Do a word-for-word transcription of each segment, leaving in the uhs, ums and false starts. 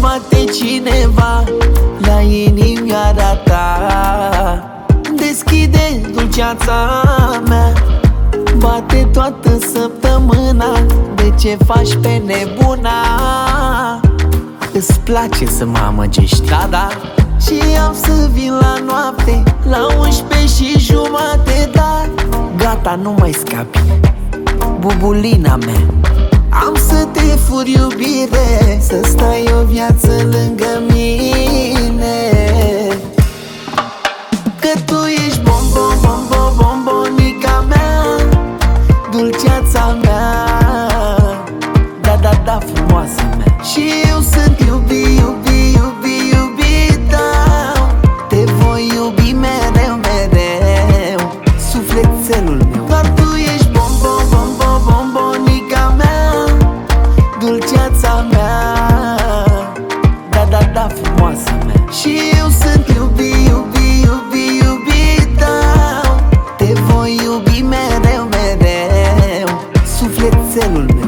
poate cineva la inimioara ta. Deschide dulceața mea, bate toată săptămâna. De ce faci pe nebuna? Îți place să mă amăgești, da, da. Și am să vin la noapte, la unsprezece și jumate, dar gata, nu mai scapi, bubulina mea. Am să te fur, iubire, să stai o viață lângă mine. Că tu ești bombon, bombon, bombonica mea, dulceața mea, da, da, da, frumoasa mea. Și eu sunt iubi, iubi, iubi, iubita. Te voi iubi mereu, mereu, sufletelul meu. Doar tu ești bombon, bombon, bombonica mea, dulceața mea, da, da, da, frumoasa mea. Și eu sunt iubi, iubi, iubi, iubita. Te voi iubi mereu, mereu, sufletelul meu.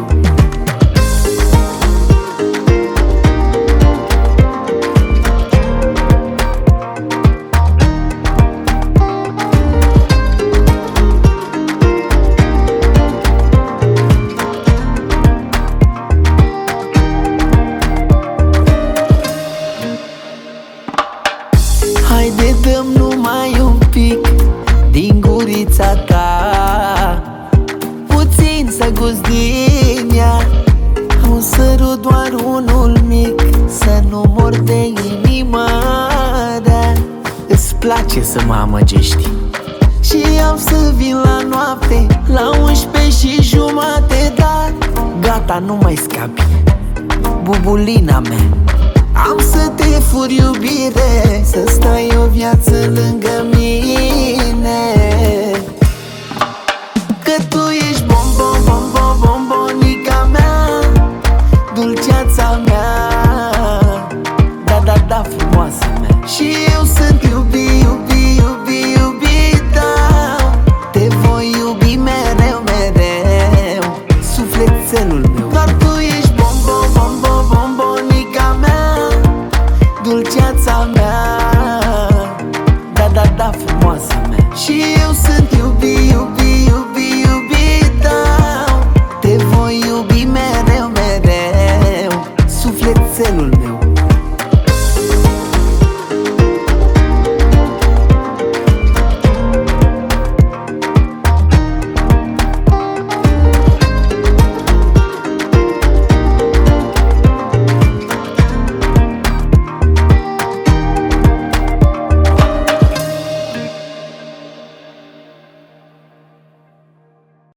Haide, dăm numai un pic din gurița ta, puțin să gust din ea. Un sărut, doar unul mic, să nu mor de inimă rea. Îți place să mă amăgești și am să vin la noapte, la unsprezece și jumate, dar gata, nu mai scapi, bubulina mea. Am să te fur, iubire, să stai o viață lângă mine.